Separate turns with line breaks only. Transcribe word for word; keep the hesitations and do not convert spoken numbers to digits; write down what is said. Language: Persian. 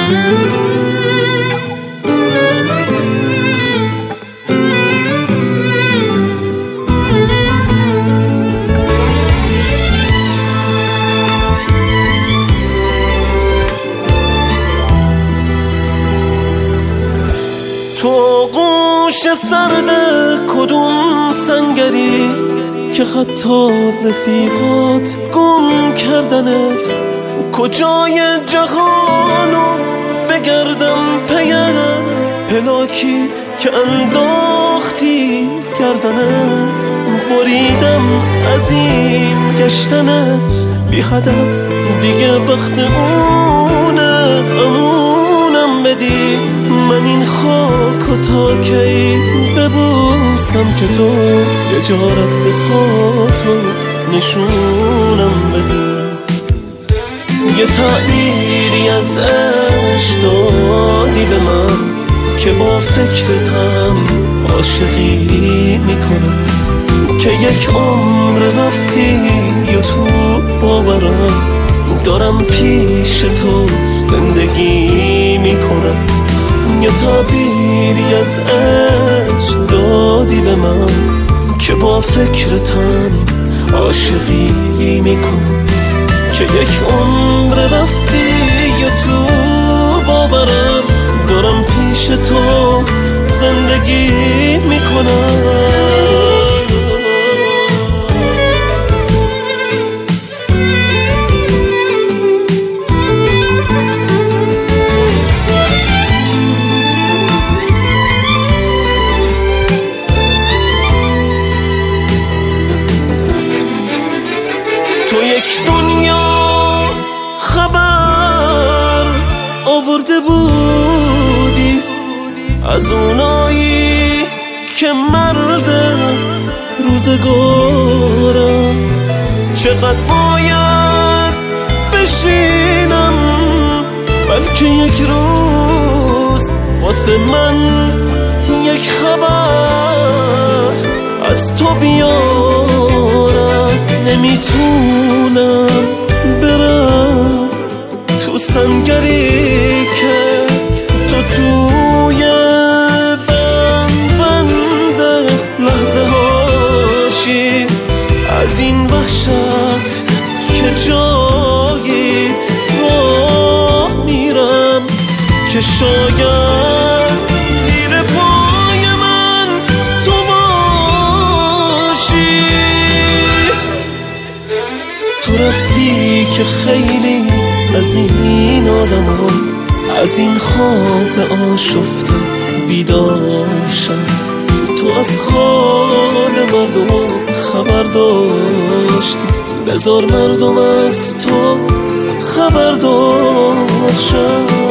تو آغوش سرد کدوم سنگری که حتی رفیقات گم کردنت؟ کجای جهانو بگردم پیم پلاکی که انداختی گردنت؟ بریدم از این گشتنت بی هدف، دیگه وقت اونه امونم بدی. من این خاک و تا کی ببوسم که تو یه جا رد پاتو نشونم بدی؟ یه تعبیری از عشق دادی به من که با فکرتم عاشقی میکنم، که یک عمر رفتی یا تو باورم دارم پیش تو زندگی میکنم. یه تعبیری از عشق دادی به من که با فکرتم عاشقی میکنم، که یک عمر رفتی یا تو باورم دارم پیش تو زندگی میکنم. تو یک دنیا خبر آورده بودی از اونایی که مرد روزگارم. چقدر باید بشینم بلکه یک روز واسه من یک خبر از تو بیارم. نمیتونم برم تو سنگری که تو توی بند بند لحظه هاشی، از این وحشت که جایی راه میرم که شاید زیر پای من تو باشی. تو رفتی که خیلی از این آدم از این خواب آشفته بیداشم. تو از حال مردم خبر داشتی، بذار مردم از تو خبر داشتن.